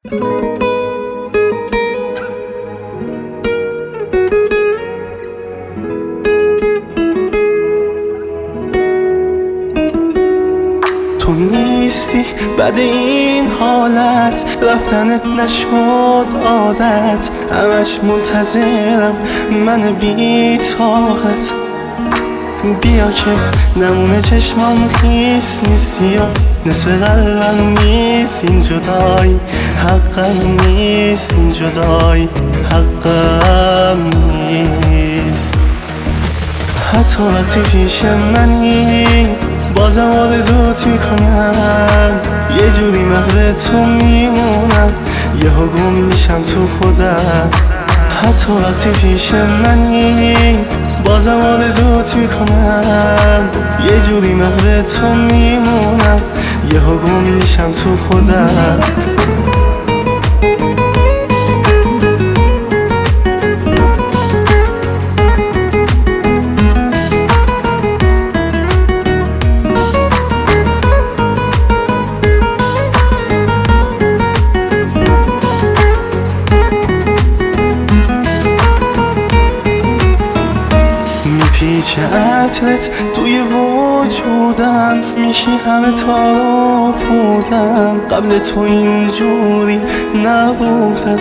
تو نیستی بعد این حالت، رفتنت نشد عادت، همش منتظرم من بی طاقت. بیا که نمونه چشمام خیس نیستی یا نصف قلبم نیست این جدایی، حقم نیست این جدایی، حقم نیست. حتی وقتی پیش منی بازم آرزوت میکنم، یه جوری محو تو میمونم، یهو گم میشم تو خودم. حتی وقتی پیش منی بازم آرزوت میکنم، یه جوری محو تو میمونم، یهو گم میشم تو خودم. میپیچه عطرت توی وجودم، میشی همه تا بودم. قبل تو اینجوری نبودم.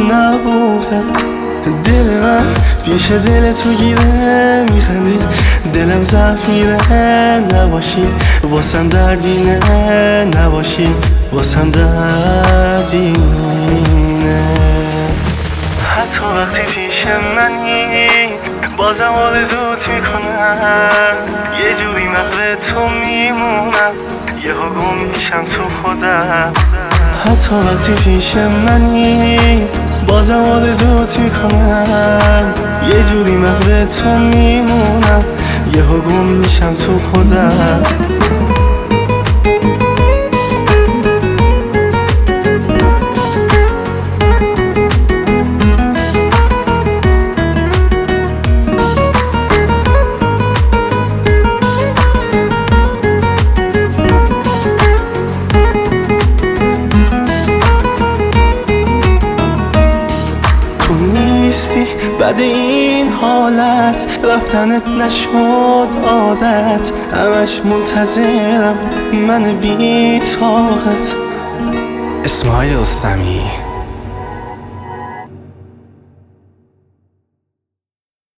دل من پیش دل تو گیره میخندی، دلم ضعف میره نباشی واسم دردینه، نباشی واسم دردینه. حتی وقتی پیش منی بازم آرزوت میکنم، یه جوری محو تو میمونم، یهو گم میشم تو خودم. حتی وقتی پیش منی بازم آرزوت میکنم، یه جوری محو تو میمونم، یهو گم میشم تو خودم. بعد این حالت رفتنت نشد عادت، همش منتظرم من بی طاقت. اسماعیل رستمی